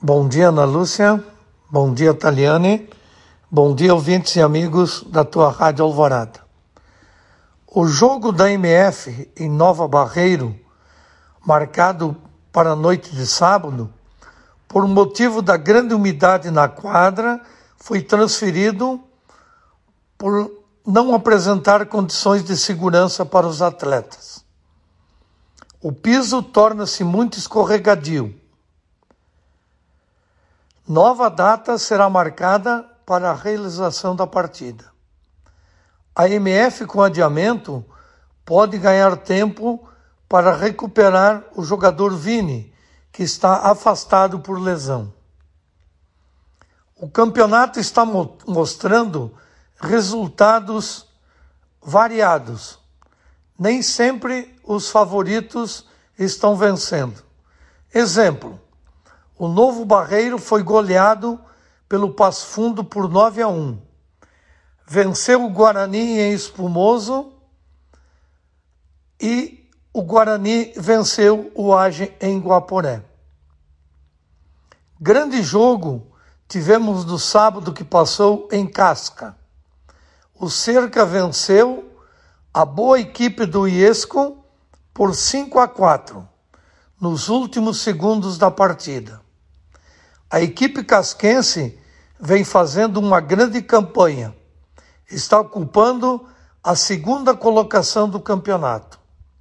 Bom dia, Ana Lúcia. Bom dia, Taliane. Bom dia, ouvintes e amigos da tua Rádio Alvorada. O jogo da MF em Nova Barreiro, marcado para a noite de sábado, por motivo da grande umidade na quadra, foi transferido por não apresentar condições de segurança para os atletas. O piso torna-se muito escorregadio. Nova data será marcada para a realização da partida. A MF, com adiamento, pode ganhar tempo para recuperar o jogador Vini, que está afastado por lesão. O campeonato está mostrando resultados variados. Nem sempre os favoritos estão vencendo. Exemplo: o Novo Barreiro foi goleado pelo Passo Fundo por 9-1. Venceu o Guarani em Espumoso e o Guarani venceu o Age em Guaporé. Grande jogo tivemos no sábado que passou em Casca. O Cerca venceu a boa equipe do Iesco por 5-4 nos últimos segundos da partida. A equipe casquense vem fazendo uma grande campanha. Está ocupando a segunda colocação do campeonato.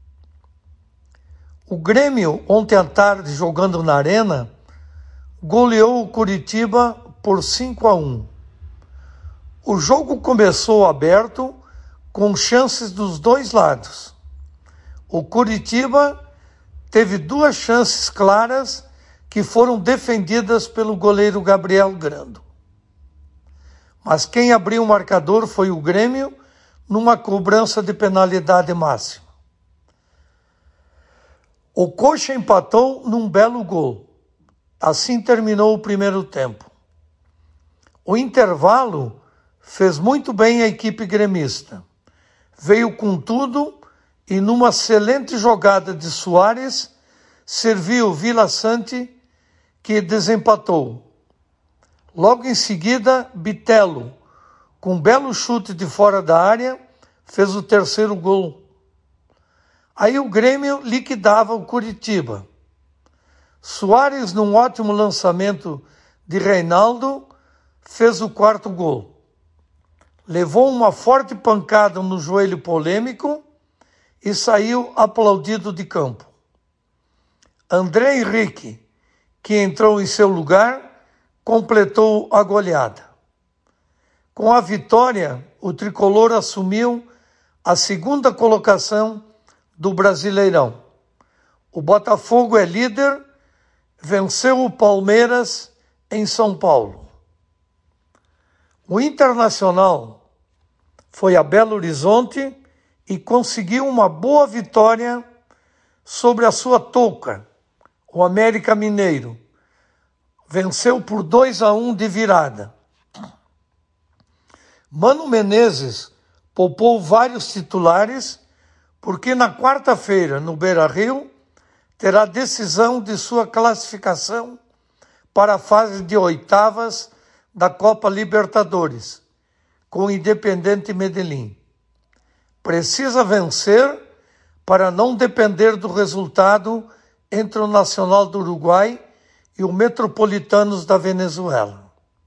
O Grêmio, ontem à tarde, jogando na Arena, goleou o Curitiba por 5-1. O jogo começou aberto, com chances dos dois lados. O Curitiba teve duas chances claras que foram defendidas pelo goleiro Gabriel Grando. Mas quem abriu o marcador foi o Grêmio, numa cobrança de penalidade máxima. O Coxa empatou num belo gol. Assim terminou o primeiro tempo. O intervalo fez muito bem a equipe gremista. Veio com tudo e, numa excelente jogada de Soares, serviu Vila Sante, que desempatou. Logo em seguida, Bitelo, com um belo chute de fora da área, fez o terceiro gol. Aí o Grêmio liquidava o Curitiba. Soares, num ótimo lançamento de Reinaldo, fez o quarto gol. Levou uma forte pancada no joelho polêmico e saiu aplaudido de campo. André Henrique, que entrou em seu lugar, completou a goleada. Com a vitória, o tricolor assumiu a segunda colocação do Brasileirão. O Botafogo é líder, venceu o Palmeiras em São Paulo. O Internacional foi a Belo Horizonte e conseguiu uma boa vitória sobre a sua touca, o América Mineiro. Venceu por 2-1 de virada. Mano Menezes poupou vários titulares, porque na quarta-feira, no Beira-Rio, terá decisão de sua classificação para a fase de oitavas da Copa Libertadores, com o Independiente Medellín. Precisa vencer para não depender do resultado entre o Nacional do Uruguai e o Metropolitanos da Venezuela.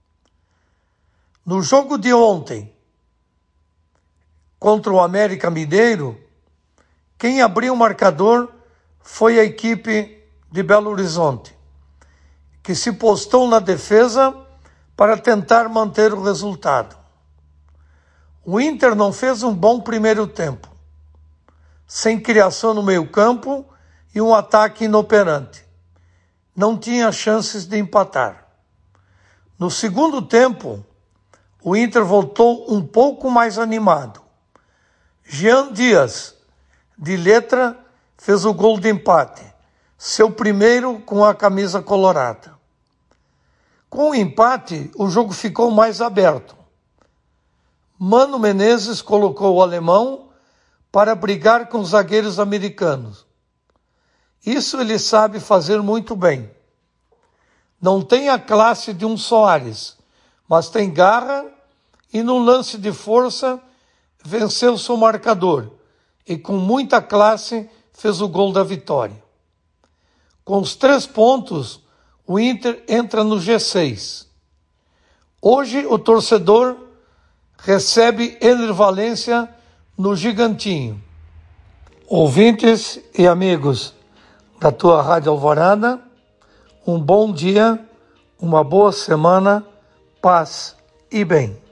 No jogo de ontem, contra o América Mineiro, quem abriu o marcador foi a equipe de Belo Horizonte, que se postou na defesa para tentar manter o resultado. O Inter não fez um bom primeiro tempo, sem criação no meio-campo e um ataque inoperante. Não tinha chances de empatar. No segundo tempo, o Inter voltou um pouco mais animado. Jean Dias, de letra, fez o gol de empate, seu primeiro com a camisa colorada. Com o empate, o jogo ficou mais aberto. Mano Menezes colocou o alemão para brigar com os zagueiros americanos. Isso ele sabe fazer muito bem. Não tem a classe de um Soares, mas tem garra e no lance de força venceu seu marcador e com muita classe fez o gol da vitória. Com os 3 pontos, o Inter entra no G6. Hoje o torcedor recebe Ener Valencia no Gigantinho. Ouvintes e amigos da tua Rádio Alvorada, um bom dia, uma boa semana, paz e bem.